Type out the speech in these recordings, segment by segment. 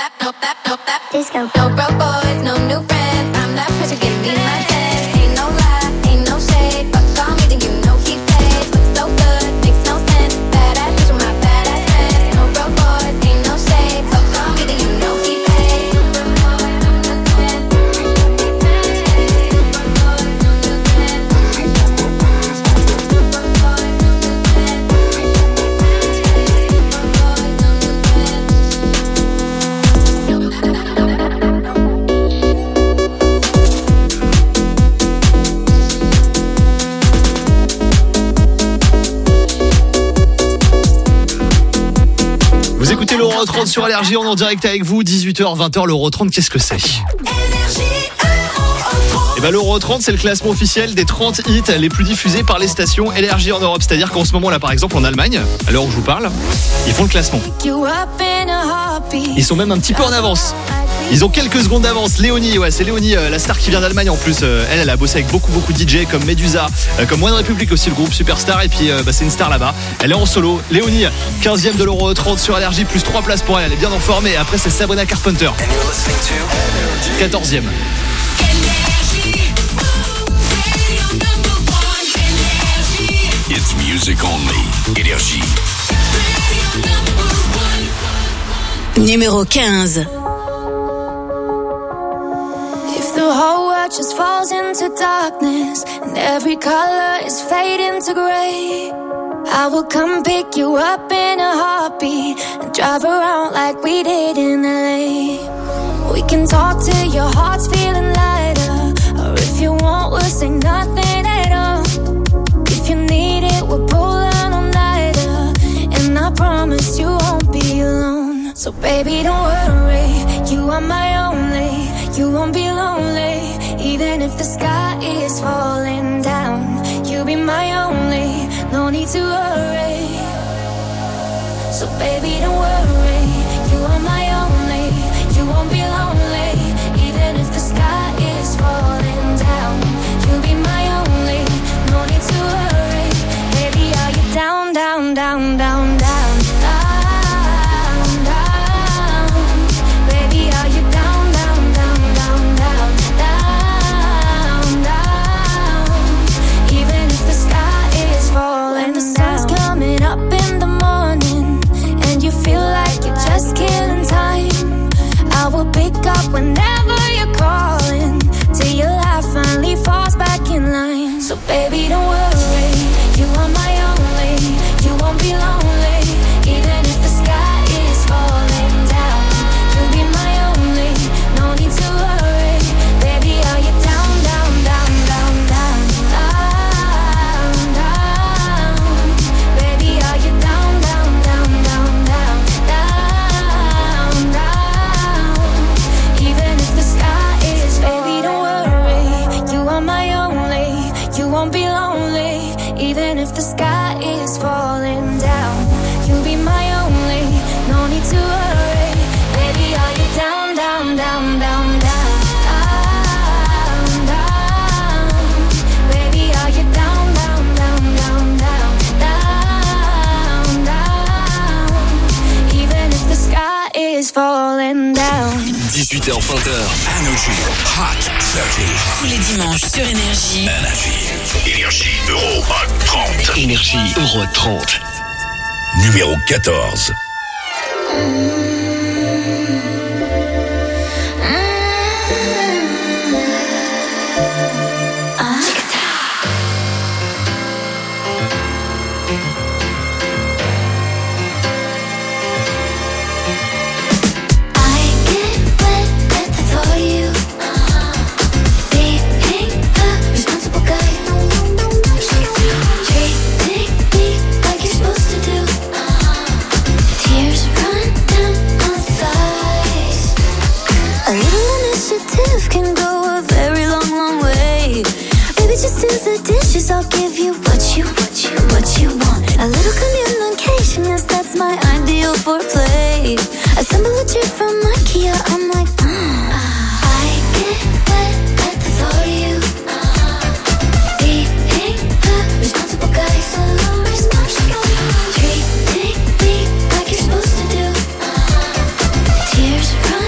Disco. No broke boys, no new friends. I'm that pressure, give me my test. Ain't no lie, ain't no shade. Fuck call me, then you know he paid. Looks so good, makes no sense. Badass bitch with my badass friends. No broke boys, ain't no shade. Fuck call me, then you know he paid. Vous écoutez l'Euro 30 sur Allergie, on est en direct avec vous, 18h, 20h, l'Euro 30, qu'est-ce que c'est ? Et ben l'Euro 30, c'est le classement officiel des 30 hits les plus diffusés par les stations Énergie en Europe. C'est-à-dire qu'en ce moment là, par exemple, en Allemagne, à l'heure où je vous parle, ils font le classement. Ils sont même un petit peu en avance. Ils ont quelques secondes d'avance. Léonie, ouais, c'est Léonie, la star qui vient d'Allemagne en plus. Elle a bossé avec beaucoup de DJ comme Medusa, comme One Republic aussi, le groupe Superstar. Et puis c'est une star là-bas. Elle est en solo. Léonie, 15e de l'Euro 30 sur Allergie, plus 3 places pour elle. Elle est bien en forme. Et après, c'est Sabrina Carpenter, 14e. It's music only. Énergie. Numéro 15. The whole world just falls into darkness and every color is fading to gray. I will come pick you up in a heartbeat and drive around like we did in LA. We can talk till your heart's feeling lighter, or if you want, we'll say nothing at all. If you need it, we'll pull an all-nighter, and I promise you won't be alone. So baby, don't worry, you are my only. You won't be lonely, even if the sky is falling down. You'll be my only, no need to worry. So baby, don't worry, you are my only. You won't be lonely, even if the sky is falling down. You'll be my only, no need to worry. Baby, are you down, down, down, down, down? Up whenever you're calling, till your life finally falls back in line. So baby, don't worry, you are my only. You won't be lonely, even if the sky is falling down. You'll be my only, no need to worry. Baby, are you down, down, down, down, down, down, down? Baby, are you down, down, down, down, down, down, down? Even if the sky is, baby, don't worry, you are my only. You won't be lonely, even if the sky is falling down. You'll be my only, no need to worry. Baby, are you down, down, down, down, down, down? Baby, are you down, down, down, down, down, down, down? Even if the sky is falling down. 18h, 20h, Energy Hot 30. Tous les dimanches sur Énergie. Énergie Euro Hot 30. Énergie Euro 30. Numéro 14. I'll give you what you want. A little communication, yes, that's my ideal foreplay. Assemble a chair from IKEA, I'm like, I get wet at the thought of you. Being a responsible guy. Treating me like you're supposed to do. Tears run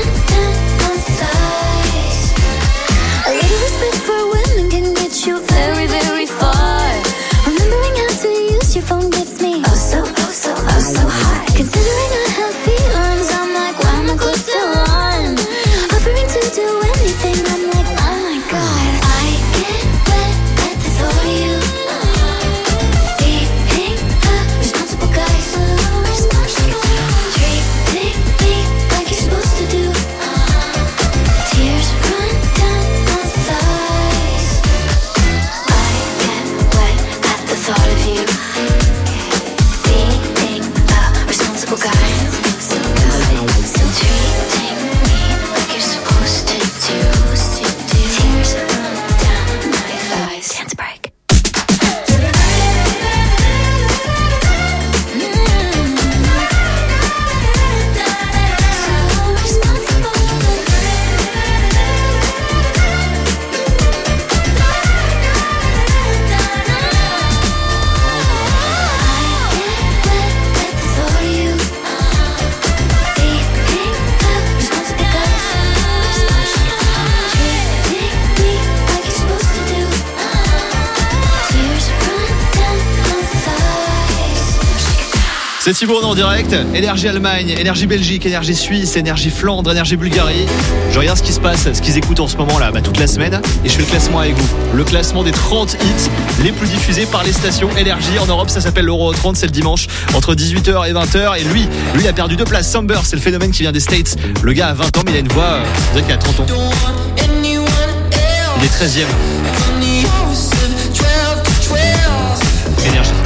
C'est Thibaut en direct. Énergie Allemagne, Énergie Belgique, Énergie Suisse, Énergie Flandre, Énergie Bulgarie. Je regarde ce qui se passe, ce qu'ils écoutent en ce moment là, toute la semaine. Et je fais le classement avec vous. Le classement des 30 hits les plus diffusés par les stations Énergie. En Europe, ça s'appelle l'Euro 30. C'est le dimanche entre 18h et 20h. Et lui, il a perdu 2 places. Samber, c'est le phénomène qui vient des States. Le gars a 20 ans, mais il a une voix, on dirait qu'il a 30 ans. Il est 13e. Énergie.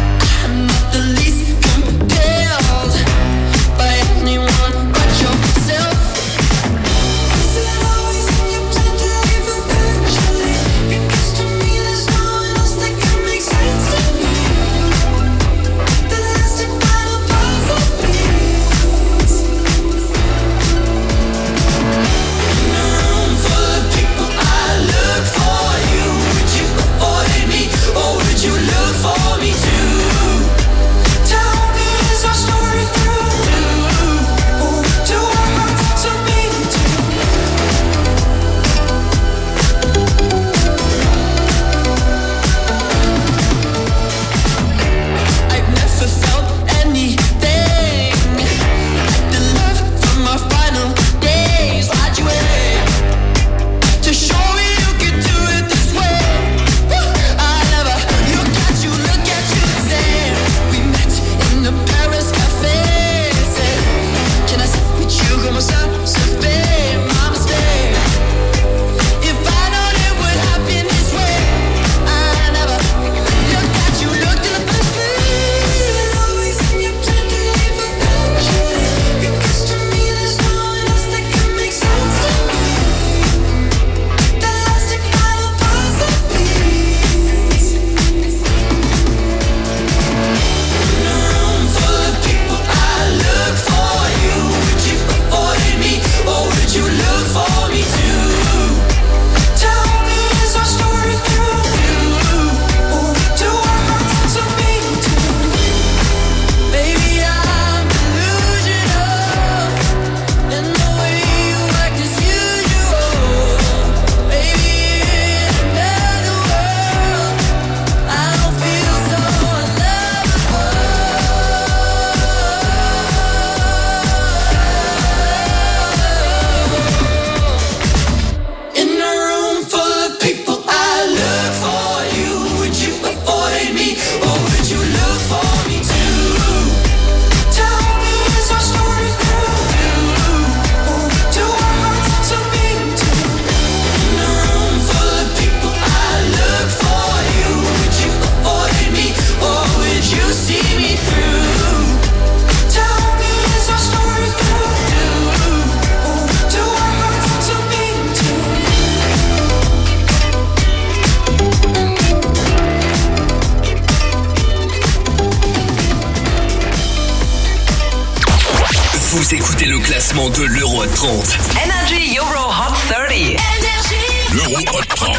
De l'Euro 30. Energy Euro Hot 30. L'Euro Hot 30.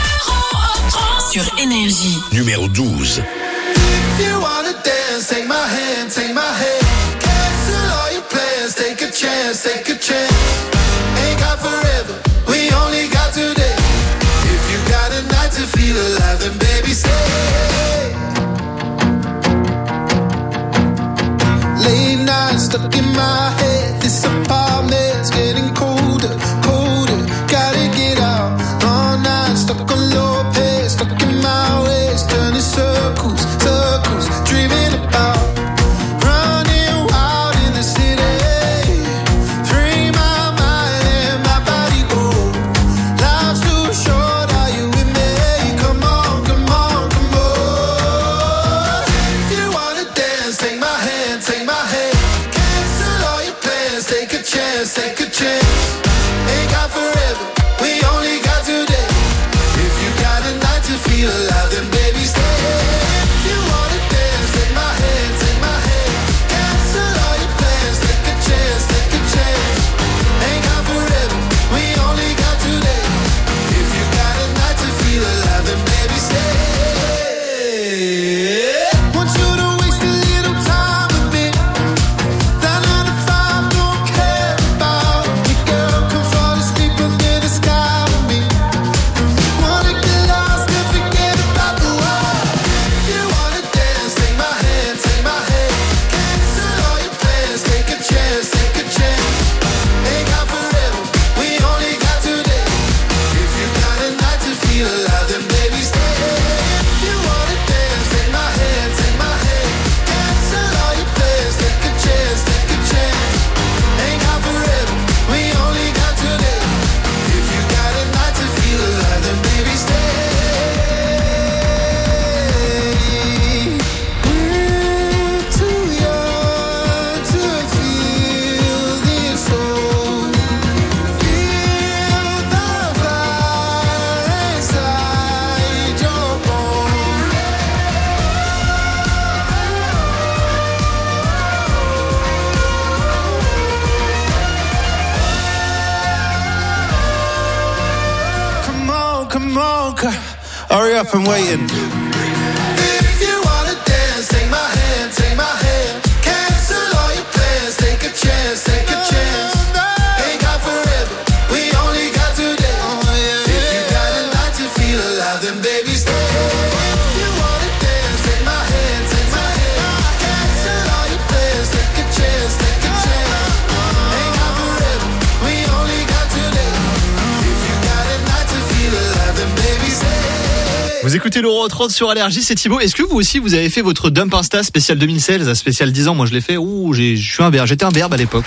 Sur Énergie. Numéro 12. If you wanna dance, take my hand, take my hand. Cancel all your plans, take a chance, take a chance. Ain't got forever, we only got today. If you got a night to feel alive, then baby stay. Late nights stuck in my head, this apartment's getting colder, colder. Gotta get out, all night stuck on low pace, stuck in my ways, turning circles, circles, dreaming about come on, hurry up and waiting. If you wanna dance, take my hand, take my hand. Cancel all your plans, take a chance, take a chance. Ain't got forever, we only got today. If you got a night to feel alive, then baby stay. If you wanna dance, take my hand, take my hand. Cancel all your plans, take a chance, take a chance. Ain't got forever, we only got today. If you got a night to feel alive, then baby stay. Vous écoutez l'Euro 30 sur Allergie, c'est Thibaut. Est-ce que vous aussi vous avez fait votre dump Insta spécial 2016, spécial 10 ans? Moi je l'ai fait. J'étais un verbe à l'époque.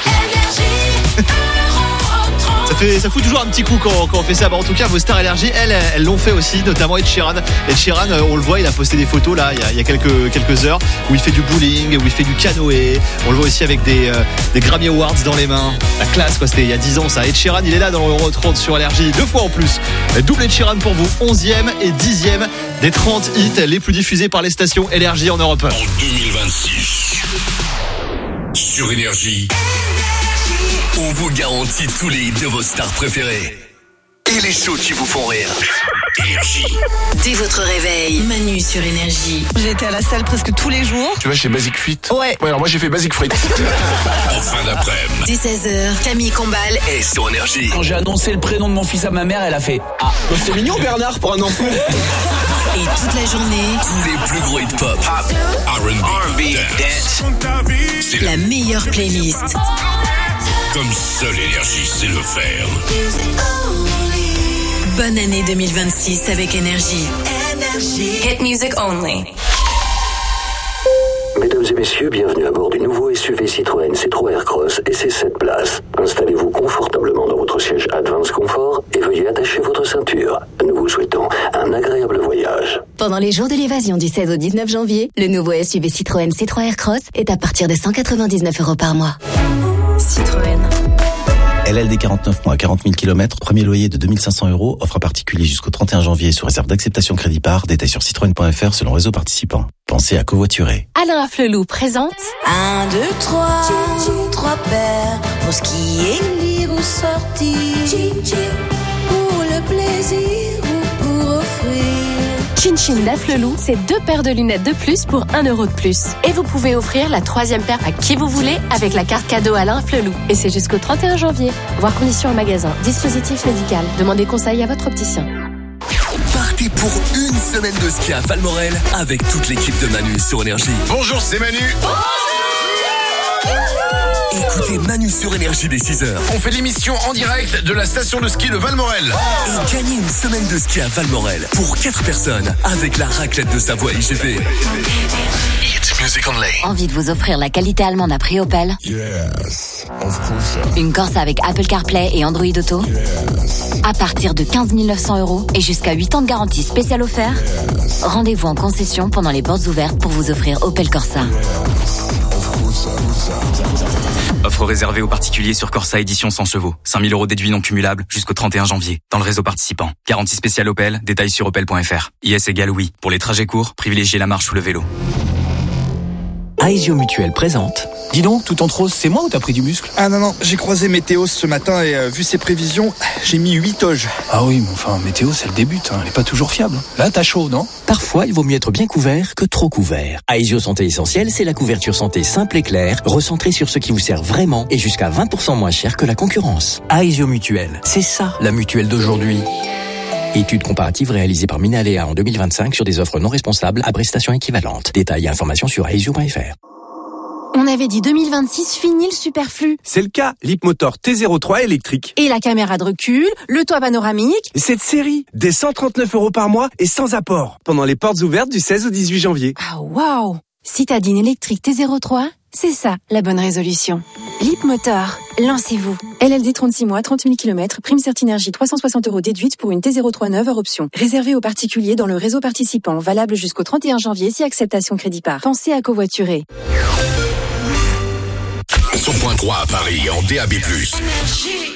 Ça fout toujours un petit coup quand on fait ça. En tout cas, vos stars Allergie, elles l'ont fait aussi, notamment Ed Sheeran. Ed Sheeran, on le voit, il a posté des photos là, il y a quelques heures, où il fait du bowling, où il fait du canoë. On le voit aussi avec des Grammy Awards dans les mains. La classe, quoi. C'était il y a 10 ans ça. Ed Sheeran, il est là dans l'Euro 30 sur Allergie, 2 fois en plus. Double Ed Sheeran pour vous, 11e et 10e des 30 hits les plus diffusés par les stations Allergie en Europe. En 2026, sur Énergie, on vous garantit tous les hits de vos stars préférées. Et les shows qui vous font rire. Énergie. Dès votre réveil, Manu sur Énergie. J'étais à la salle presque tous les jours. Tu vas chez Basic Fit? Ouais. Ouais, alors moi j'ai fait Basic Frites. En fin d'après-midi. Dès 16h, Camille Combal Et sur Énergie. Quand j'ai annoncé le prénom de mon fils à ma mère, elle a fait « Ah, c'est mignon Bernard pour un enfant !» et toute la journée, Tous les plus gros hits pop, R&B, dance. C'est la meilleure playlist. comme seule Énergie sait le faire. Bonne année 2026 avec Énergie. Hit music only. Mesdames et messieurs, bienvenue à bord du nouveau SUV Citroën C3 Aircross et ses 7 places. Installez-vous confortablement dans votre siège Advance Comfort et veuillez attacher votre ceinture. Nous vous souhaitons un agréable voyage. Pendant les jours de l'évasion du 16 au 19 janvier, le nouveau SUV Citroën C3 Aircross est à partir de 199 € par mois. Citroën. LLD 49 mois, 40 000 km, premier loyer de 2 500 €, offre à particulier jusqu'au 31 janvier sous réserve d'acceptation crédit par, détail sur citroën.fr selon réseau participant. Pensez à covoiturer. Alain Afflelou présente 1, 2, 3, 3 paires pour skier, lire ou sortir, pour le plaisir ou pour offrir. Chin Chin d'Afflelou, c'est 2 paires de lunettes de plus pour 1 € de plus. Et vous pouvez offrir la 3e paire à qui vous voulez avec la carte cadeau Alain Afflelou. Et c'est jusqu'au 31 janvier. Voir conditions en magasin. Dispositif médical. Demandez conseil à votre opticien. Partez pour une semaine de ski à Valmorel avec toute l'équipe de Manu sur Énergie. Bonjour, c'est Manu. Écoutez Manu sur Énergie dès 6h. On fait l'émission en direct de la station de ski de Valmorel. Et gagnez une semaine de ski à Valmorel pour 4 personnes avec la raclette de Savoie IGP. Hit music only. Envie de vous offrir la qualité allemande à prix Opel? Yes, of course. Une Corsa avec Apple CarPlay et Android Auto? À partir de 15 900 € et jusqu'à 8 ans de garantie spéciale offert? Rendez-vous en concession pendant les portes ouvertes pour vous offrir Opel Corsa. Offre réservée aux particuliers sur Corsa édition 100 chevaux. 5 000 € déduits non cumulables jusqu'au 31 janvier. Dans le réseau participant. Garantie spéciale Opel, détails sur opel.fr. IS égale oui. Pour les trajets courts, privilégiez la marche ou le vélo. Aesio Mutuelle présente. Dis donc, tout en rose, c'est moi ou t'as pris du muscle? Ah non, j'ai croisé Météo ce matin et vu ses prévisions, j'ai mis 8 oges. Ah oui, mais enfin, Météo, c'est le début, elle est pas toujours fiable. Là, t'as chaud, non? Parfois, il vaut mieux être bien couvert que trop couvert. Aesio Santé Essentielle, c'est la couverture santé simple et claire, recentrée sur ce qui vous sert vraiment et jusqu'à 20% moins cher que la concurrence. Aesio Mutuelle, c'est ça, la mutuelle d'aujourd'hui. Étude comparative réalisée par Minalea en 2025 sur des offres non responsables à prestations équivalentes. Détails et informations sur aesio.fr. On avait dit 2026, fini le superflu. C'est le cas, l'Hipmotor T03 électrique. Et la caméra de recul, le toit panoramique. Cette série, dès 139 € par mois et sans apport. Pendant les portes ouvertes du 16 au 18 janvier. Ah waouh! Citadine électrique T03, c'est ça la bonne résolution. Leapmotor, lancez-vous. LLD 36 mois, 30 000 km, prime Certinergie 360 € déduite pour une T03 neuve hors option. Réservé aux particuliers dans le réseau participant, valable jusqu'au 31 janvier si acceptation crédit par. Pensez à covoiturer. 100.3 à Paris en DAB+.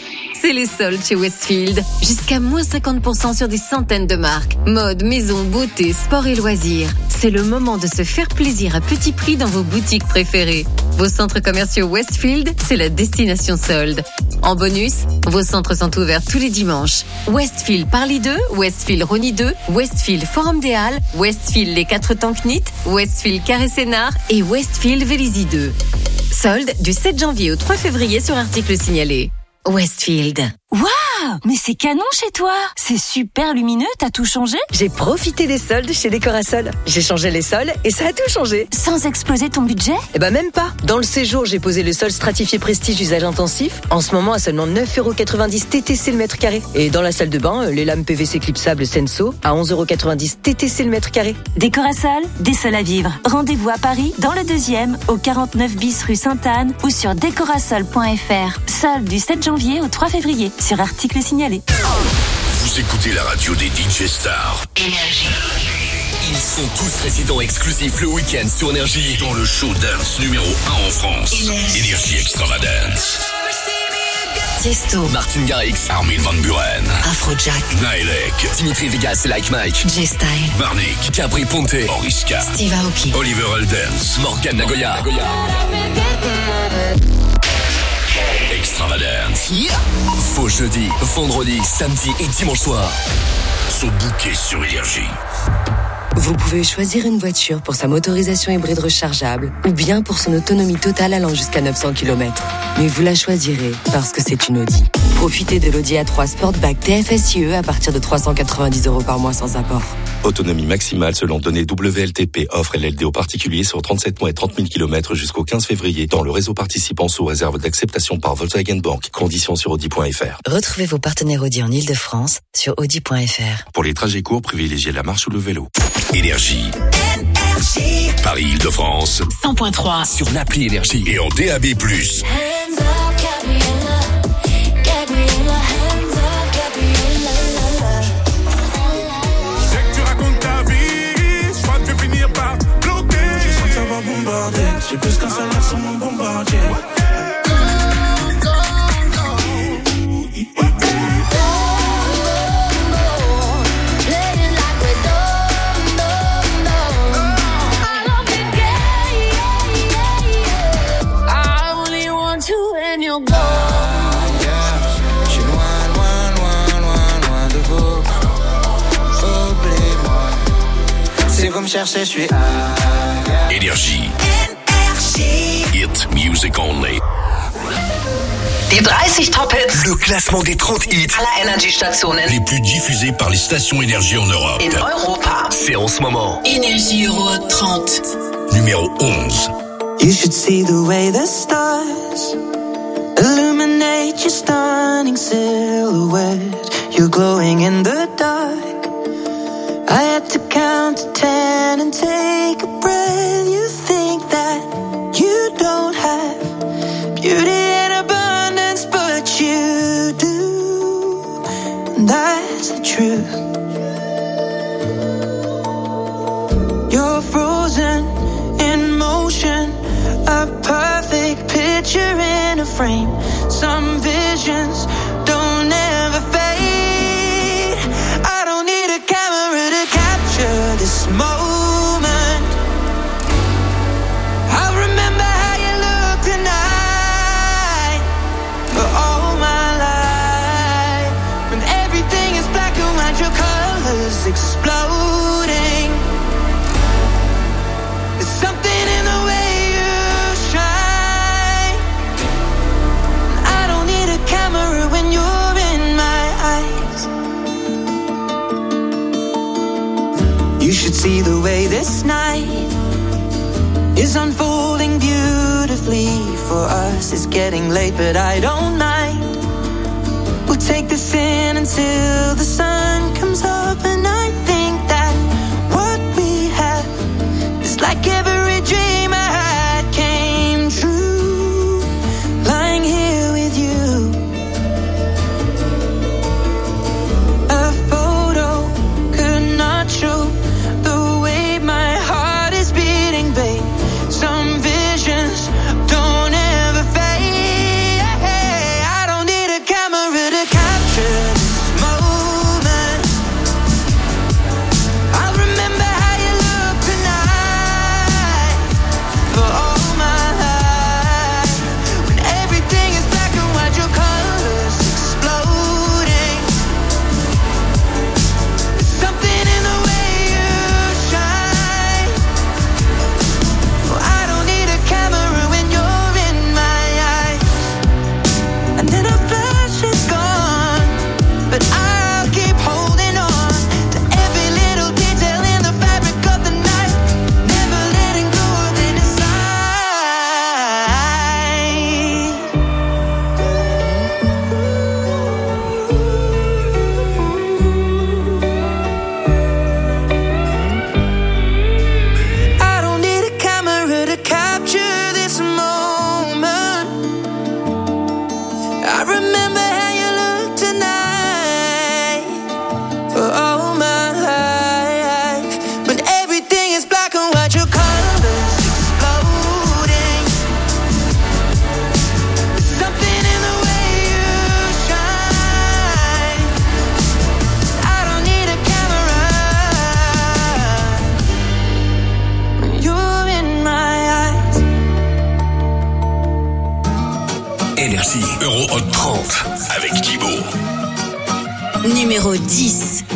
c'est les soldes chez Westfield. Jusqu'à moins 50% sur des centaines de marques. Mode, maison, beauté, sport et loisirs. C'est le moment de se faire plaisir à petit prix dans vos boutiques préférées. Vos centres commerciaux Westfield, c'est la destination solde. En bonus, vos centres sont ouverts tous les dimanches. Westfield Parly 2, Westfield Rony 2, Westfield Forum des Halles, Westfield Les 4 Temps Knit, Westfield Carré Sénart et Westfield Vélizy 2. Solde du 7 janvier au 3 février sur article signalé. Westfield. Waouh, mais c'est canon chez toi. C'est super lumineux, t'as tout changé? J'ai profité des soldes chez Décorasol. J'ai changé les sols et ça a tout changé. Sans exploser ton budget? Eh ben même pas. Dans le séjour, j'ai posé le sol stratifié Prestige usage intensif. En ce moment à seulement 9,90€ TTC le mètre carré. Et dans la salle de bain, les lames PVC clipsables Senso à 11,90€ TTC le mètre carré. Décorasol, des sols à vivre. Rendez-vous à Paris, dans le 2e, au 49 bis rue Sainte-Anne ou sur décorasol.fr. Solde du 7 janvier au 3 février. Sur article signalé. Vous écoutez la radio des DJ Stars. Énergie. Ils sont tous résidents exclusifs le week-end sur Énergie dans le show dance numéro 1 en France. Énergie Extravagance. Tiesto, Martin Garrix, Armin van Buren, Afrojack, Nylek, Dimitri Vegas et Like Mike, J-Style, Marnik, Capri Ponte, Oriska, Steve Aoki, Oliver Heldens, Morgan Nagoya. Extravagance. Faux jeudi, vendredi, samedi et dimanche soir sont bookés sur Énergie. Vous pouvez choisir une voiture pour sa motorisation hybride rechargeable ou bien pour son autonomie totale allant jusqu'à 900 km. Mais vous la choisirez parce que c'est une Audi. Profitez de l'Audi A3 Sportback TFSIe à partir de 390€ par mois sans apport. Autonomie maximale selon données WLTP. Offre LLD aux particuliers sur 37 mois et 30 000 km jusqu'au 15 février dans le réseau participant sous réserve d'acceptation par Volkswagen Bank. Conditions sur Audi.fr. Retrouvez vos partenaires Audi en Ile-de-France sur Audi.fr. Pour les trajets courts, privilégiez la marche ou le vélo. Énergie. Paris-Île-de-France. 100.3. Sur l'appli Énergie et en DAB+. J'ai plus qu'un seul sur mon bombardier. J'suis loin, loin, loin, loin, loin de vous. Oubliez-moi. Si vous me cherchez, je suis Énergie. Hit music only. Die 30 Top-Hits. Le classement des 30 hits aller Energiestationen les plus diffusés par les stations Énergie en Europe. in Europa. C'est en ce moment Énergie Euro 30. numéro 11. You should see the way the stars illuminate your stunning silhouette. You're glowing in the dark. I had to count to 10 and take a breath. You think that you don't have beauty in abundance, but you do. And that's the truth. You're frozen in motion, a perfect picture in a frame. Some visions don't ever fade. I don't need a camera to capture this moment. I'll remember how you look tonight for all my life. When everything is black and white, your colors exploding. There's something in the way you shine. I don't need a camera when you're in my eyes. You should see the way this night is unfolding beautifully for us. It's getting late, but I don't mind. We'll take this in until the sun comes up, and I think that what we have is like every dream I had came true. Lying here with you, a photo could not show the way my heart is beating, babe. Some visions don't ever fade. I don't need a camera to Numéro 10.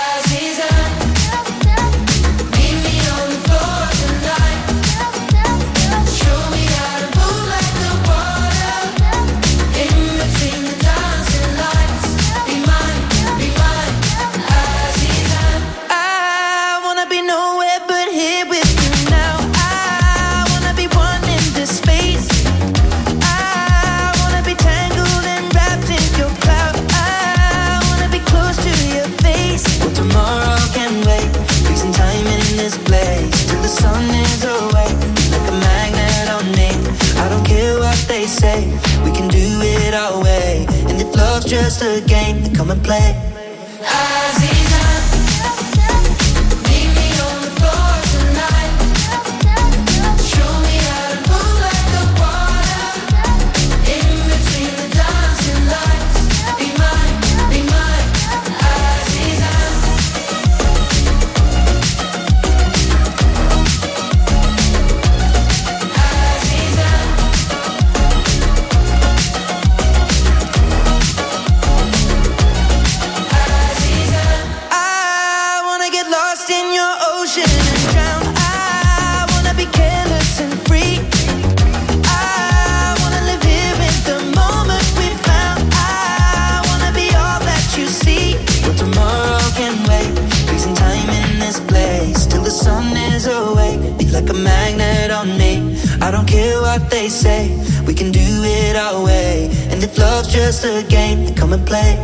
We can do it our way, and if love's just a game, then come and play. Like a magnet on me. I don't care what they say, we can do it our way. And if love's just a game, then come and play.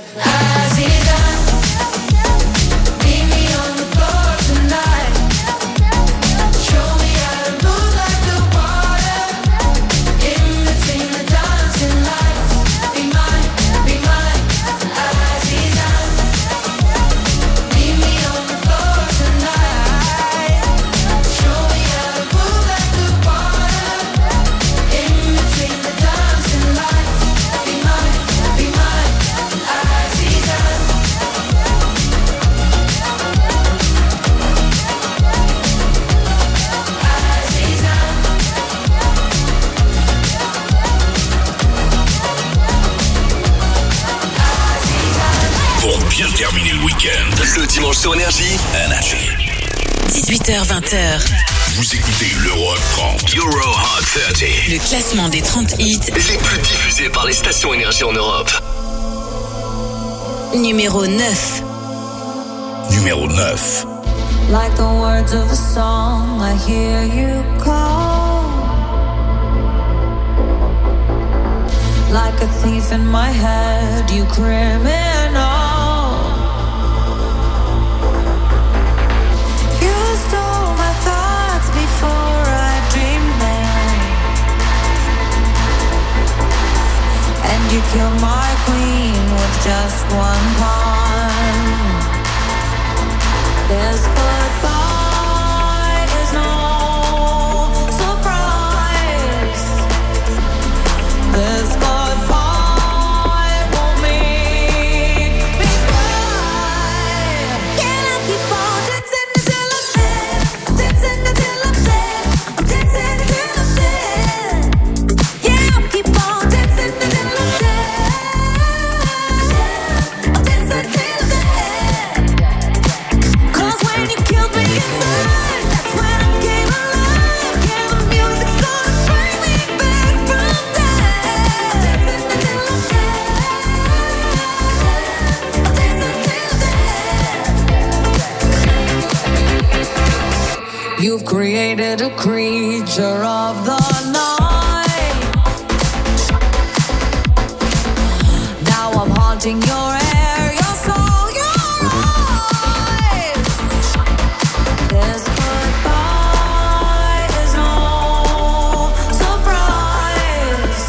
Bien terminer le week-end. Le dimanche sur Énergie. 18h-20h. Vous écoutez l'Euro 30. Euro Hot 30. Le classement des 30 hits les plus diffusés par les stations Énergie en Europe. Numéro 9. Numéro 9. Like the words of a song, I hear you call. Like a thief in my head, you criminal. Stole my thoughts before I dreamed them, and you killed my queen with just one pawn. This goodbye is no surprise. This goodbye won't make me cry. Can I keep on dancing until I'm dead? Dancing until I'm dead. I'm dancing until I'm dead. Yeah, I'll keep on dancing until I'm dead. I'm dancing until I'm dead. 'Cause when you killed me inside, that's when I came alive. Yeah, the music's gonna bring me back from dead. Dancing until I'm dead. I'm dancing until I'm dead. You've created a creature of the night. Now I'm haunting your air, your soul, your eyes. This goodbye is no surprise.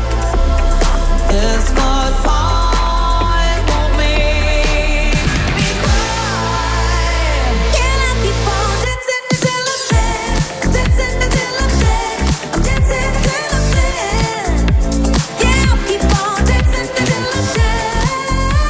This goodbye won't make me cry. Can I keep on dancing until I'm dead? Dancing until I'm dead. I'm dancing until I'm dead. Yeah, I'll keep on dancing until I'm dead.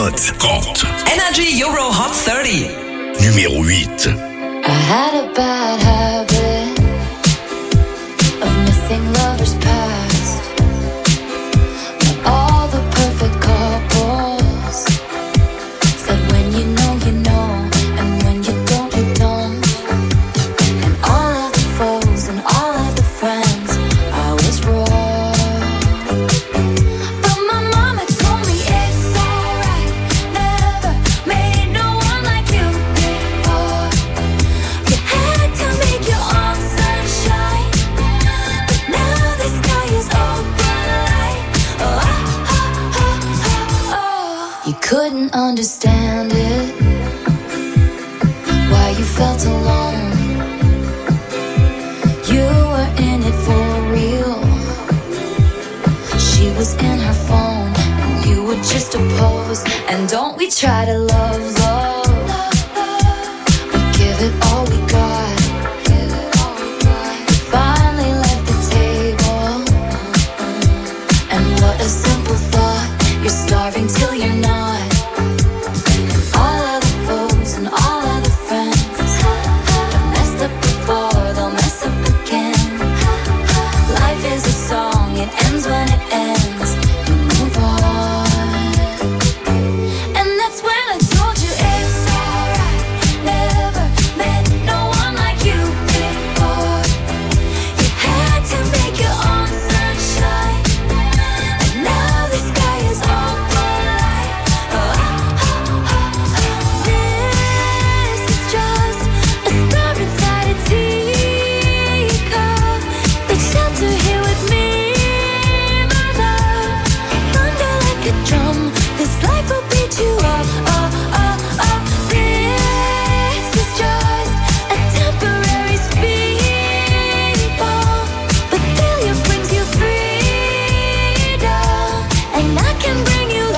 Hot 30. Energy Euro Hot 30. Numéro 8. I had a bad habit of missing lovers past. But all the perfect couples said when you know, and when you don't, you don't. And all of the foes and all of the friends, I was wrong. But my mama told me it's alright. Never made no one like you before. You had to make your own sunshine, but now the sky is open light. Oh, oh, oh, oh, oh. You couldn't understand it, why you felt alone. You were in it for real. She was in her phone, and you were just a pose. And don't we try to love, love? We give it all we got. You finally left the table, and what a simple thought. You're starving till you're not. All of the foes and all of the friends have messed up before, they'll mess up again. Life is a song, it ends when it ends. You move on. And that's when I told you it's alright. Never met no one like you before. You had to make your own sunshine, and now the sky is open light. Oh, oh, oh, oh. This is just a star inside a teacup. Take shelter here with me, my love. Thunder like a drum, this life will beat you up. Oh, oh, oh. This is just a temporary speed bump, but failure brings you freedom, and I can bring you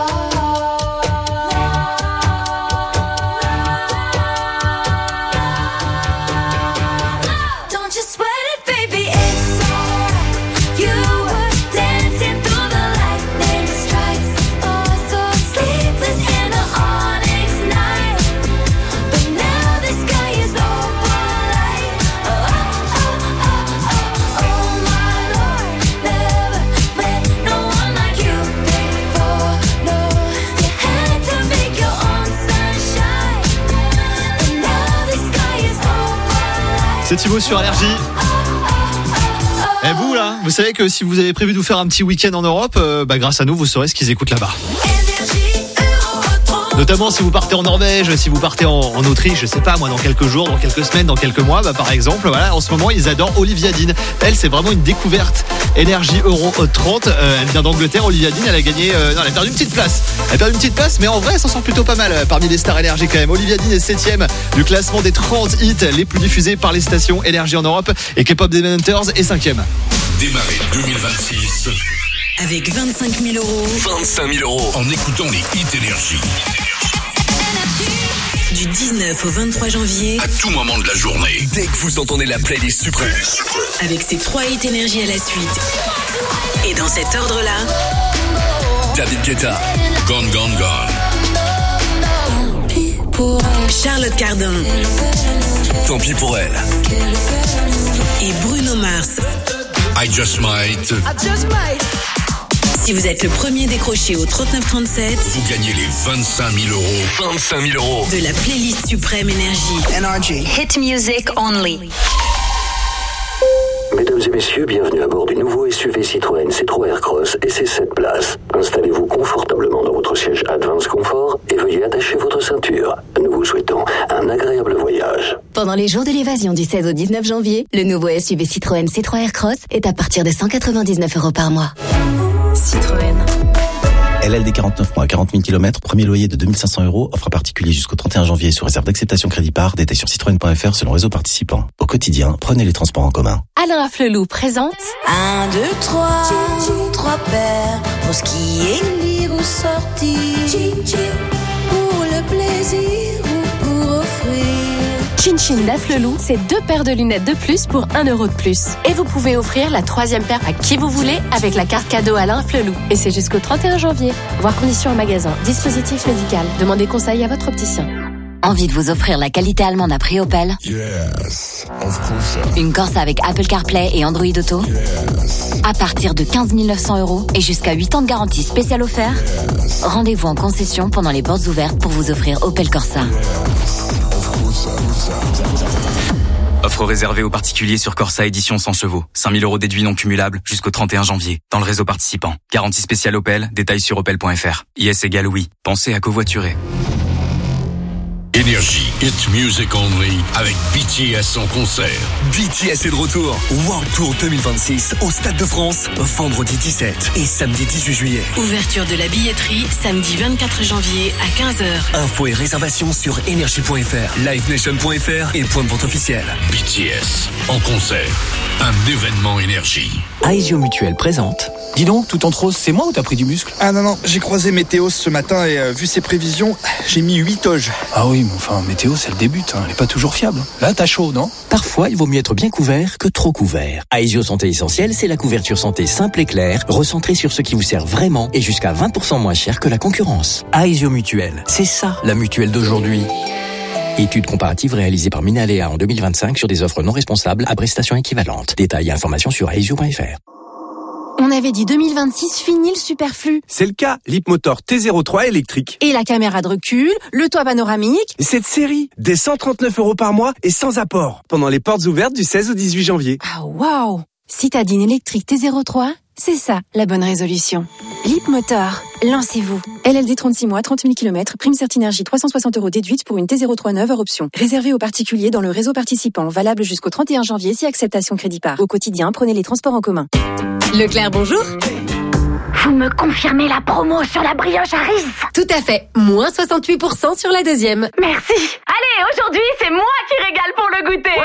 love. Don't you sweat it, baby, it's alright. You were dancing through the lightning strikes. Oh, so sleepless in the onyx night. But now the sky is open light. Oh, oh, oh, oh, oh, my Lord. Never met no one like you before. No, you had to make your own sunshine, and now the sky is open light. C'est Thibaut sur Allergie. Et vous là, vous savez que si vous avez prévu de vous faire un petit week-end en Europe, grâce à nous, vous saurez ce qu'ils écoutent là-bas. Notamment si vous partez en Norvège, si vous partez en Autriche, je sais pas moi, dans quelques jours, dans quelques semaines, dans quelques mois, par exemple, voilà, en ce moment ils adorent Olivia Dean. Elle, c'est vraiment une découverte. Énergie Euro Hot 30, elle vient d'Angleterre. Olivia Dean, elle a gagné, non, elle a perdu une petite place. Elle a perdu une petite place, mais en vrai, elle s'en sort plutôt pas mal parmi les stars énergie quand même. Olivia Dean est 7ème du classement des 30 hits les plus diffusés par les stations énergie en Europe, et K-pop Demon Hunters est 5ème. Démarrez 2026 Avec 25 000 euros. 25 000 euros en écoutant les hits énergie. Du 19 au 23 janvier. À tout moment de la journée. Dès que vous entendez la playlist suprême. Avec ces 3 hits énergie à la suite. Et dans cet ordre-là. David Guetta, Gone Gone Gone. Charlotte Cardin. Tant pis pour elle. Et Bruno Mars. I Just Might. Si vous êtes le premier décroché au 3937, Vous gagnez les 25 000 euros. 25 000 euros. de la playlist suprême énergie. Hit music only. Mesdames et messieurs, bienvenue à bord du nouveau SUV Citroën C3 Aircross et ses 7 places. Installez-vous confortablement dans votre siège Advance Confort et veuillez attacher votre ceinture. Nous vous souhaitons un agréable voyage. Pendant les jours de l'évasion du 16 au 19 janvier, le nouveau SUV Citroën C3 Aircross est à partir de 199 € par mois. Citroën. LLD 49 mois, 40 000 km, premier loyer de 2 500 €, offre à particulier jusqu'au 31 janvier sous réserve d'acceptation crédit par, détail sur citroën.fr selon réseau participant. Au quotidien, prenez les transports en commun. Alain Afflelou présente 1, 2, 3, 3 paires pour skier, lire ou sortir, pour le plaisir ou pour offrir. Chin Chin d'Afflelou, c'est 2 paires de lunettes de plus pour 1 euro de plus. Et vous pouvez offrir la 3e paire à qui vous voulez avec la carte cadeau Alain Afflelou. Et c'est jusqu'au 31 janvier. Voir conditions en magasin. Dispositif médical. Demandez conseil à votre opticien. Envie de vous offrir la qualité allemande à prix Opel? Yes, of course. Une Corsa avec Apple CarPlay et Android Auto? Yes. À partir de 15 900 € et jusqu'à 8 ans de garantie spéciale offert? Yes. Rendez-vous en concession pendant les portes ouvertes pour vous offrir Opel Corsa. Yes, of course. Offre réservée aux particuliers sur Corsa édition 100 chevaux. 5 000 € déduits non cumulables jusqu'au 31 janvier. Dans le réseau participant. Garantie spéciale Opel. Détails sur opel.fr. IS égale oui. Pensez à covoiturer. Énergie, Hit Music Only avec BTS en concert. BTS est de retour. World Tour 2026 au Stade de France, vendredi 17 et samedi 18 juillet. Ouverture de la billetterie, samedi 24 janvier à 15h. Infos et réservations sur énergie.fr, livenation.fr et point de vente officiel. BTS en concert, un événement Énergie. Aesio Mutuelle présente. Dis donc, tout en rose, c'est moi ou t'as pris du muscle? Ah non, j'ai croisé Météos ce matin et vu ses prévisions, j'ai mis 8 oges. Ah oui, mais enfin, Météos, elle débute, elle est pas toujours fiable. Là, t'as chaud, non? Parfois, il vaut mieux être bien couvert que trop couvert. Aesio Santé Essentielle, c'est la couverture santé simple et claire, recentrée sur ce qui vous sert vraiment et jusqu'à 20% moins cher que la concurrence. Aesio Mutuelle, c'est ça, la mutuelle d'aujourd'hui. Étude comparative réalisée par Minalea en 2025 sur des offres non responsables à prestations équivalentes. Détails et informations sur aesio.fr. On avait dit 2026, fini le superflu. C'est le cas, Leapmotor T03 électrique. Et la caméra de recul, le toit panoramique. Cette série, dès 139 € par mois et sans apport. Pendant les portes ouvertes du 16 au 18 janvier. Ah waouh! Citadine électrique T03, c'est ça la bonne résolution. Leapmotor, lancez-vous. LLD 36 mois, 30 000 km, prime Certinergie 360 € déduite pour une T03 neuve hors option. Réservé aux particuliers dans le réseau participant, valable jusqu'au 31 janvier si acceptation crédit par. Au quotidien, prenez les transports en commun. Leclerc, bonjour. Vous me confirmez la promo sur la brioche Harris? Tout à fait, moins 68% sur la deuxième. Merci. Allez, aujourd'hui, c'est moi qui régale pour le goûter.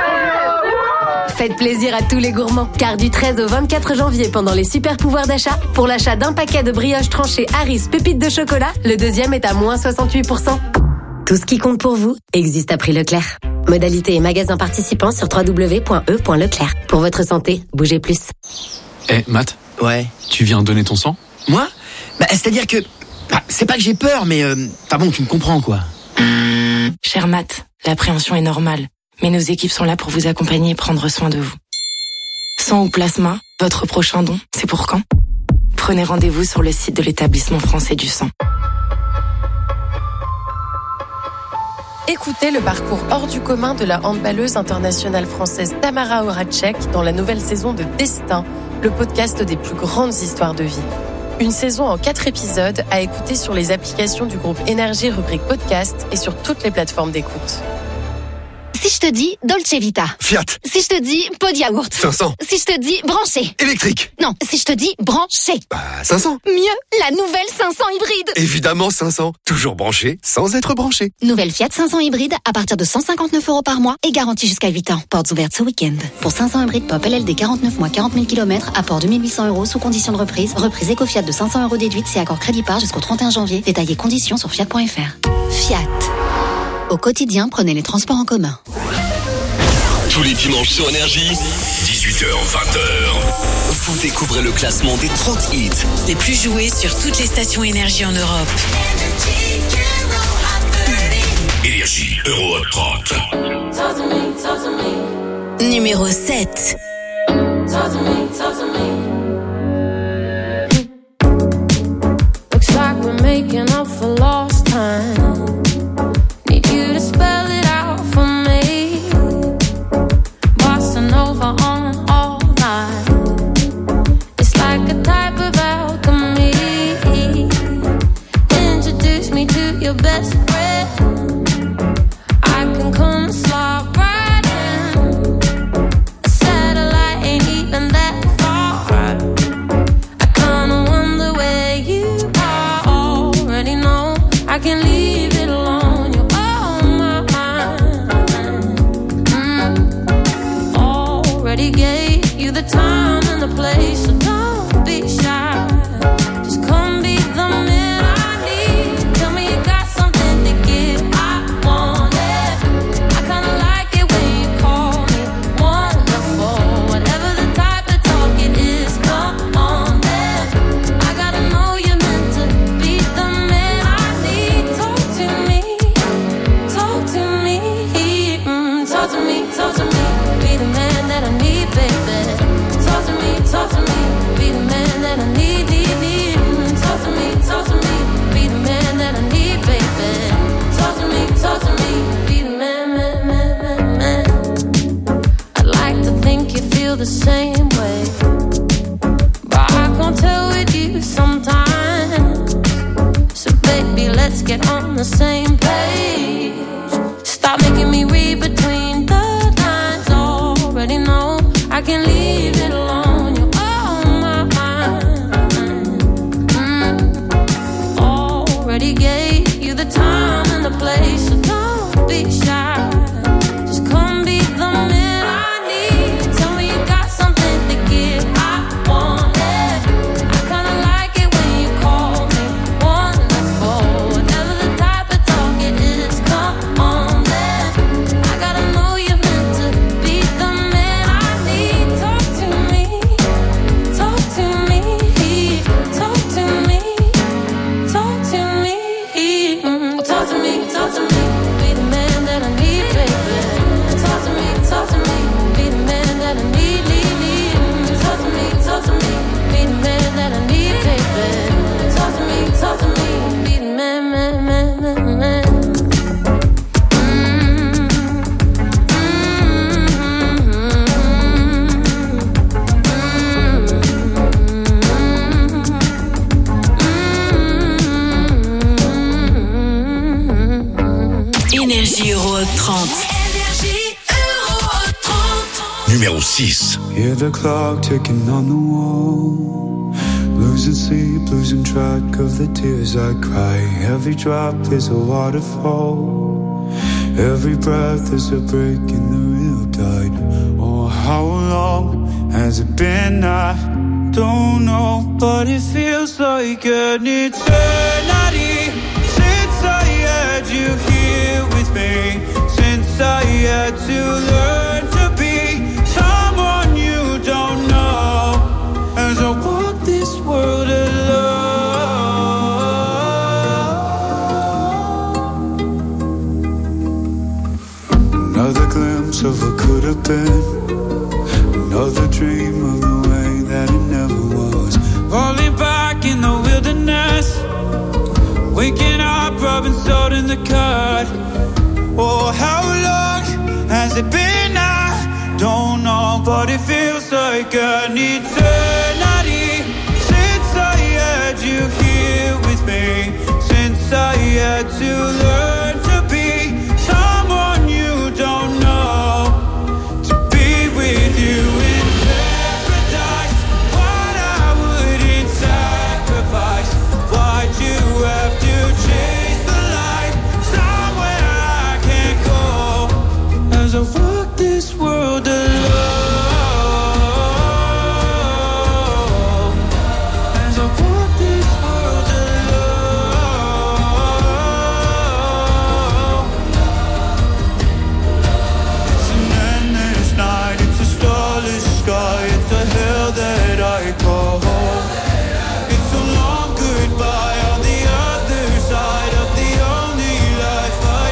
Faites plaisir à tous les gourmands, car du 13 au 24 janvier, pendant les super pouvoirs d'achat, pour l'achat d'un paquet de brioches tranchées Harris pépites de chocolat, le deuxième est à moins 68%. Tout ce qui compte pour vous existe à prix Leclerc. Modalité et magasins participants sur www.e.leclerc. Pour votre santé, bougez plus. Matt. Ouais. Tu viens donner ton sang? Moi? C'est-à-dire que... c'est pas que j'ai peur, mais... bon, tu me comprends, quoi. Cher Matt, l'appréhension est normale. Mais nos équipes sont là pour vous accompagner et prendre soin de vous. Sang ou plasma, votre prochain don, c'est pour quand? Prenez rendez-vous sur le site de l'Établissement français du sang. Écoutez le parcours hors du commun de la handballeuse internationale française Tamara Horacek dans la nouvelle saison de Destin, le podcast des plus grandes histoires de vie. Une saison en 4 épisodes à écouter sur les applications du groupe Énergie rubrique podcast et sur toutes les plateformes d'écoute. Si je te dis Dolce Vita. Fiat. Si je te dis pot de yaourt. 500. Si je te dis branché. Électrique. Non, si je te dis branché. 500. Mieux, la nouvelle 500 hybride. Évidemment 500. Toujours branché, sans être branché. Nouvelle Fiat 500 hybride à partir de 159 € par mois et garantie jusqu'à 8 ans. Portes ouvertes ce week-end. Pour 500 hybride pop LLD 49 mois, 40 000 km, apport 2800 € sous condition de reprise. Reprise éco-Fiat de 500 € déduite si accord crédit par jusqu'au 31 janvier. Détaillés conditions sur fiat.fr. Fiat. Au quotidien, prenez les transports en commun. Tous les dimanches sur Énergie, 18h-20h. Vous découvrez le classement des 30 hits les plus joués sur toutes les stations Énergie en Europe. Énergie Euro Hot 30. Numéro 7. Looks like we're making up for lost time. Need you to spell it out for me. Bossing over on all night. It's like a type of alchemy. Introduce me to your best friend. I can come slide right in. A satellite ain't even that far. the same page. Stop making me read between the lines. Already know I can leave it alone. You're on my mind. Already gave you the time and the place, so don't be shy. Just come be the man I need. Tell me you got something to give. I want it. I kinda like it when you call me wonderful. Never the type of talk it is. Come on, then. I gotta know you're meant to be the man I need. Talk to me, talk to me, talk to me, talk to me, talk to me, talk to me. Be the man that I need, baby. Talk to me, be the man that I need, need. Talk to me, be the man that I need, baby. Talk to me, be the man, man, man, man, man. Énergie Euro 30. Numéro 6. Hear the clock ticking on the wall. Losing sleep, losing track of the tears I cry. Every drop is a waterfall. Every breath is a break in the real tide. Oh, how long has it been? I don't know, but it feels like an eternity since I had you here with me. Since I had to learn to be someone you don't know. As I walk this world alone. Another glimpse of what could have been. Another dream of the way that it never was. Falling back in the wilderness. Waking up, rubbing salt in the cut. Oh, how long has it been? I don't know, but it feels like an eternity since I had you here with me. Since I had to learn to be someone you don't know. To be with you in paradise, what I wouldn't sacrifice. Why'd you have to chase the light somewhere I can't go? As I walk this world alone. As I walk this world alone. It's an endless night, it's a starless sky. It's a hell that I call home. It's a long goodbye on the other side of the only life I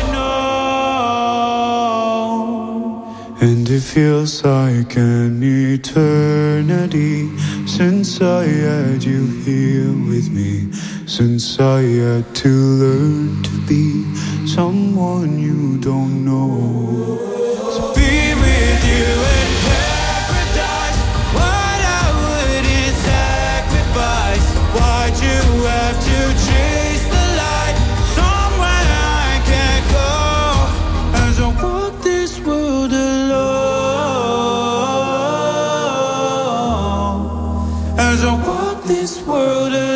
know. And it feels like an eternity since I had you here with me. Since I had to learn to be someone you don't know. To be with you in paradise, what I wouldn't sacrifice. Why'd you have to chase the light somewhere I can't go? As I walk this world alone. As I walk this world alone.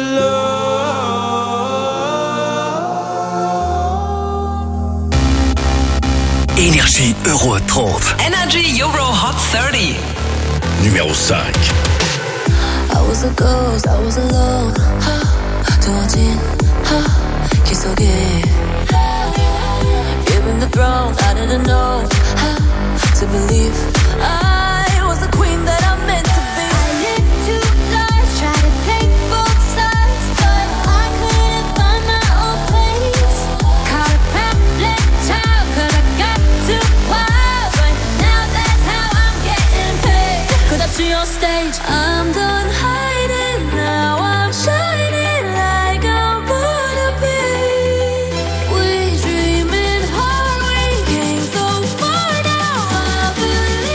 Énergie Euro 30. Energy Euro Hot 30. Numéro 5. I was a ghost, I was alone. 두어진 길 속에 given the throne, I didn't know how to believe I was the queen that I'm meant to be. I lived two lives, tried to take both sides, but I couldn't find my own place. Caught a problem child, 'cause I got too wild, but now that's how I'm getting paid. 'Cause up to your stage, I'm done hiding, now I'm shining like I'm born to be. We dreaming hard, we came so far, now I believe.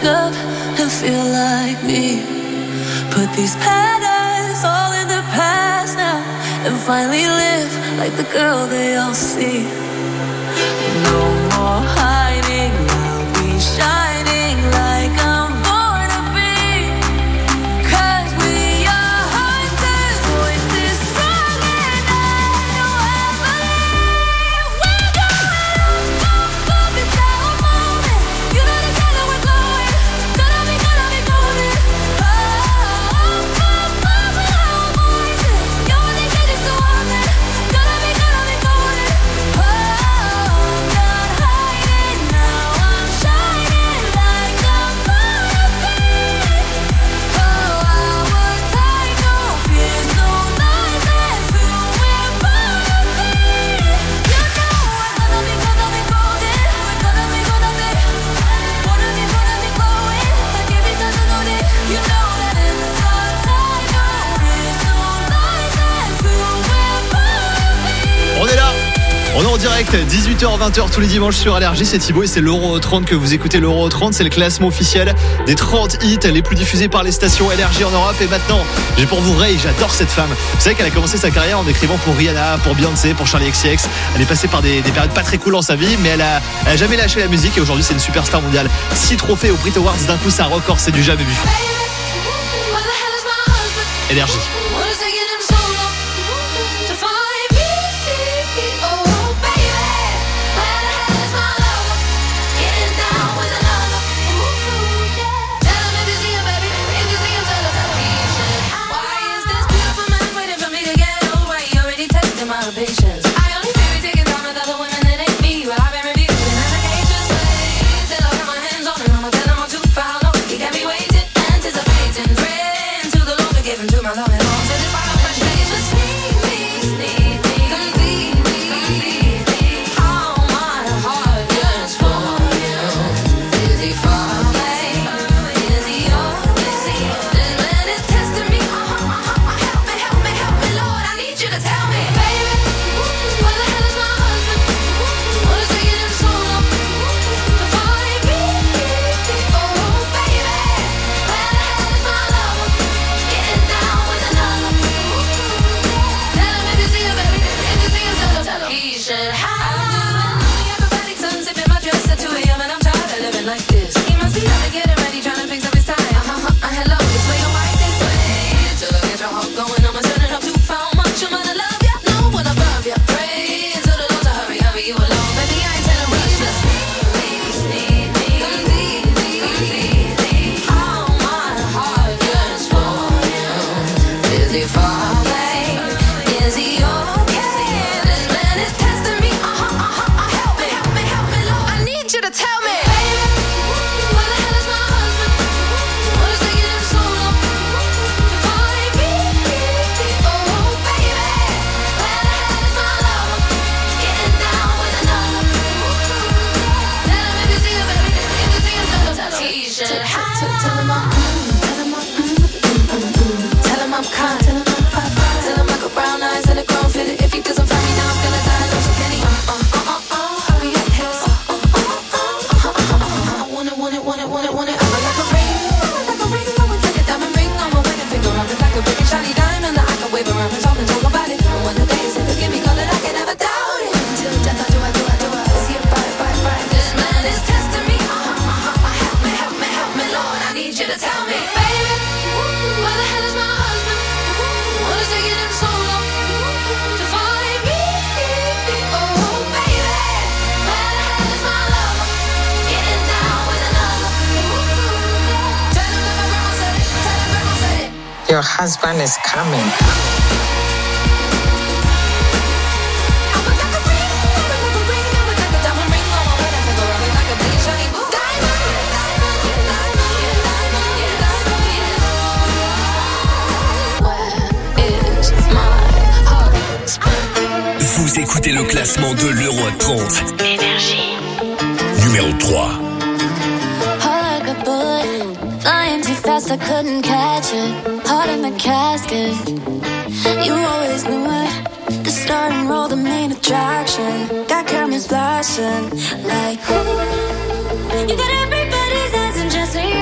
up and feel like me. Put these patterns all in the past now and finally live like the girl they all see. No more hiding, I'll be shining like I'm born to be. 'Cause we are hunters, voices strong and I know I believe. We're going up, it's our moment. You know the color we're glowing. Gonna be golden. Oh, up, our voices. You're the kid, it's so honest. Gonna be golden. Oh, I'm not hiding now. I'm shining like I'm born to be. Oh, our time, no fears, no lies, that's who we're born to be. You know we're gonna be golden. We're gonna be wanna be glowing. Like every time I know that you know that it's our time, no fears, no lies, that's who we're born to be. On est là. On est en direct, 18h-20h tous les dimanches sur Allergie, c'est Thibaut et c'est l'Euro 30 que vous écoutez. L'Euro 30, c'est le classement officiel des 30 hits les plus diffusés par les stations Allergie en Europe. Et maintenant, j'ai pour vous Ray, j'adore cette femme. Vous savez qu'elle a commencé sa carrière en écrivant pour Rihanna, pour Beyoncé, pour Charli XCX. Elle est passée par des périodes pas très cool dans sa vie, mais elle a jamais lâché la musique et aujourd'hui c'est une superstar mondiale. 6 trophées aux Brit Awards, d'un coup c'est un record, c'est du jamais vu. Énergie. Patience. I only fear we taking time with other women that ain't me, but I've been reviewing allegations. Till I got my hands on him, I'ma tell him I'm too far. No, he got me waiting, anticipating, praying to the Lord to give him to my love and all. So this final frustration, sneak me, complete me. All my heart yearns for you. Is he far away? Is he yours? This man is testing me. Help me, Lord, I need you to tell me. Like this, he must be out to get it ready, trying to fix up his time. Hello, this way your wife is way. Till I get your heart going, I'ma turn it up too far. Much I'm gonna love ya, no one above ya. Pray to the Lord to hurry you along. Baby, I ain't telling rush ya. Sneak me, completely. All my heart yearns for you. Is he far away? Is he okay? This man is testing me. Help me, Lord. I need you to tell me. Tell him I got brown eyes and a grown fit. If he doesn't find me now, I'm gonna die. So can he hurry up his? Want it. I'm like a ring, like a diamond ring on my wedding finger. I'm like a big shiny diamond that I can wave around and talk about it. And when the day is ever give me color, I can never doubt it. Until death, I do. Is he a bright? This man is testing me. Help me, Lord. I need you to tell me, baby, where the hell is my husband? What is taking him so long to find me? Oh, baby, where the hell is my lover? Getting down with another. Tell him that my grandma said it. Your husband is coming. Vous écoutez le classement de l'Euro 30. Énergie. Numéro 3. Heart like a bullet, flying too fast, I couldn't catch it. Heart in the casket, you always knew it. The start and roll, the main attraction. Got cameras flashing like, ooh. You got everybody's eyes and just so you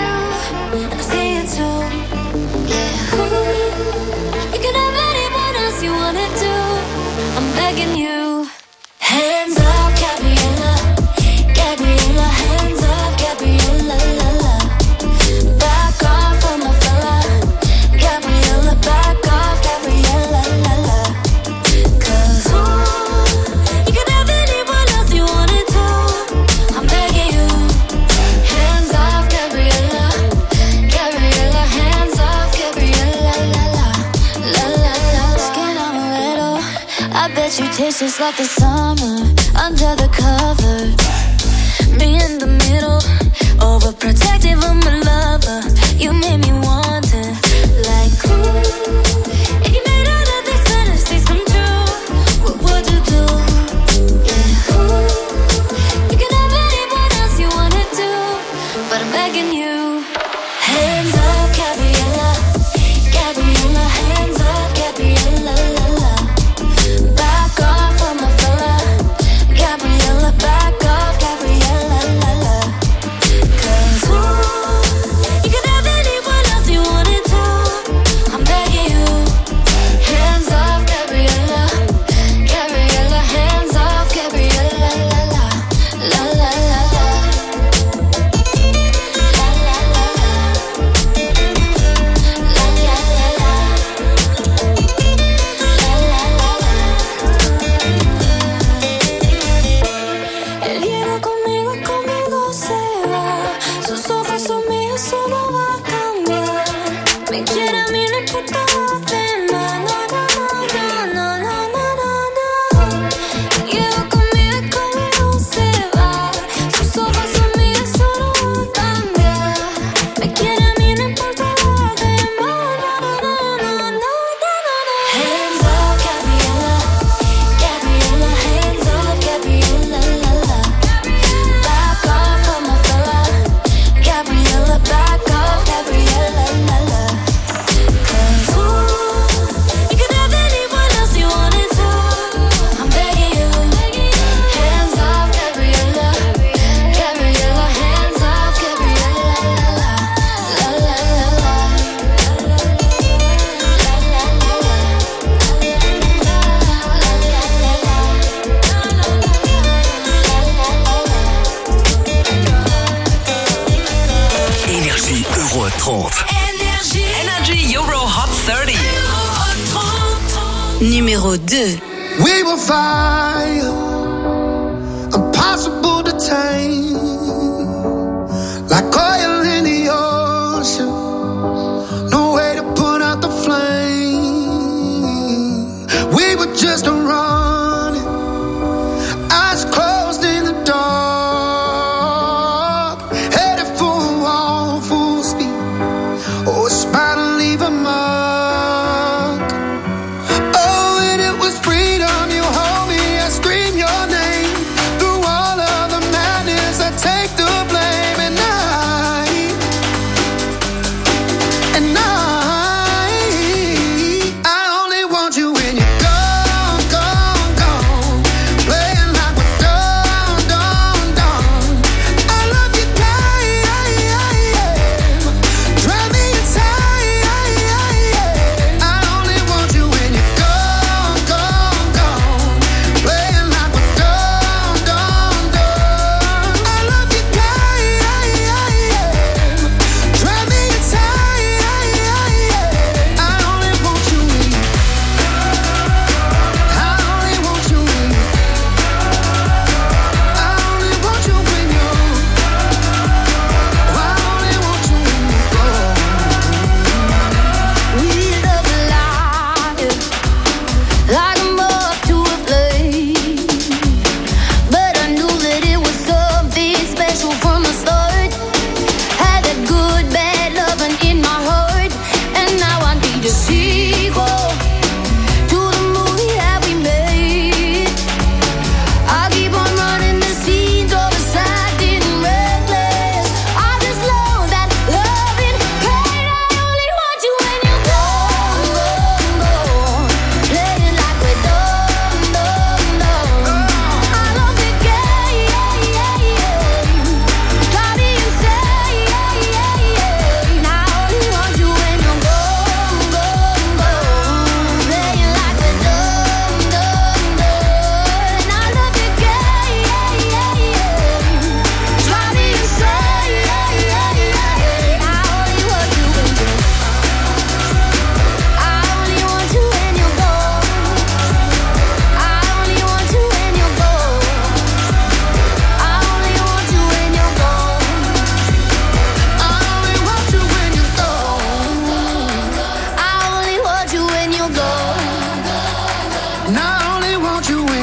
begging you. Hands up, Gabriella, Gabriella, hands up, Gabriella, la la. Back off on my fella, Gabriella, back off, Gabriella, la la. 'Cause you can have anyone else you wanted to. I'm begging you. Hands off, Gabriella, Gabriella, hands off, Gabriella, la la, la la la. Skin on a little, I bet you taste just like the summer under the covers. Me in the middle, overprotective of my lover. You made me wonder, like, ooh, if you made all of these fantasies come true, what would you do? Yeah, ooh, you can have anyone else you wanna do, but I'm begging you. Hands up, Gabriella, Gabriella, hands up, Gabriella, la la. Back off on my fella, Gabriella, back off, Gabriella, la la. 'Cause ooh, you can have anyone else you wanted to. I'm begging you. Hands off, Gabriella, Gabriella, hands off, Gabriella, la la, la la la la. Él llega conmigo y conmigo se va. Sus ojos son míos, eso no va a cambiar. Me quiere a mí, no importa lo demás. No, no, no, no, no, no, no, no. Llega conmigo y conmigo se va. Sus ojos son míos, eso no va a cambiar. Me quiere a mí, no importa lo demás. No, no, no, no, no, no, no. Hands up, Gabriella, Gabriella, hands up, Gabriella, la la. Back off on my fella, Gabriella, back off, Gabriella, la la. 'Cause ooh, you can have anyone else you wanted to. I'm begging you. Hands off, Gabriella, Gabriella, hands off, Gabriella, la la, la la la la. Énergie Euro 30. Energy Euro Hot 30. Numéro 2. We will fire, impossible to tame, like oil in the ocean, no way to put out the flame. We were just running, eyes closed in the dark, headed for a wall, full speed. Oh, a smile to leave a mark. Oh, and it was freedom. You hold me, I scream your name through all of the madness. I take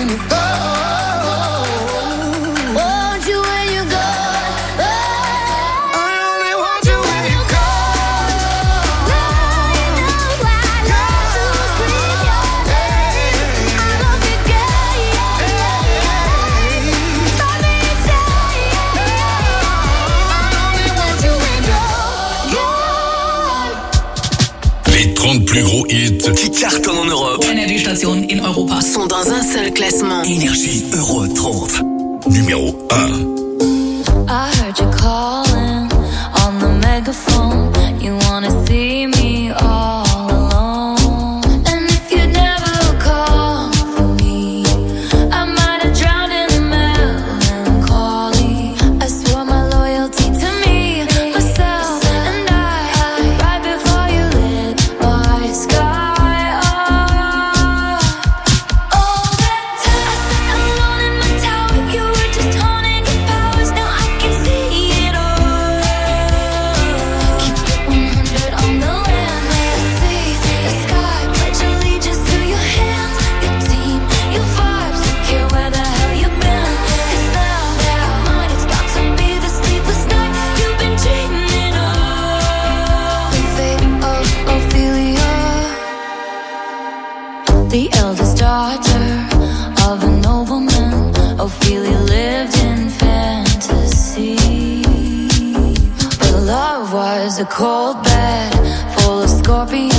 when you go. Want you when you go. I only want you when you go. Les 30 plus gros hits qui cartonnent en Europe. Energiestationen in Europa sont dans un seul classement. Énergie Euro 30. Numéro 1. I heard you calling on the megaphone. You wanna see me all alone. And if you'd never call for me, I might have drowned in melancholy. I swore my loyalty to me, myself, and I right before you lit my sky up. All that time I sat alone in my tower, you were just honing your powers. Now I can see it all. Keep it 100 on the land, the sea, the sky. Pledge allegiance to your hands, your team, your vibes. Don't care where the hell you've been. 'Cause now mine it's about to be the sleepless night you've been dreaming of. Fate of Ophelia, the eldest daughter of a nobleman. Ophelia lived in fantasy, but love was a cold bed full of scorpions.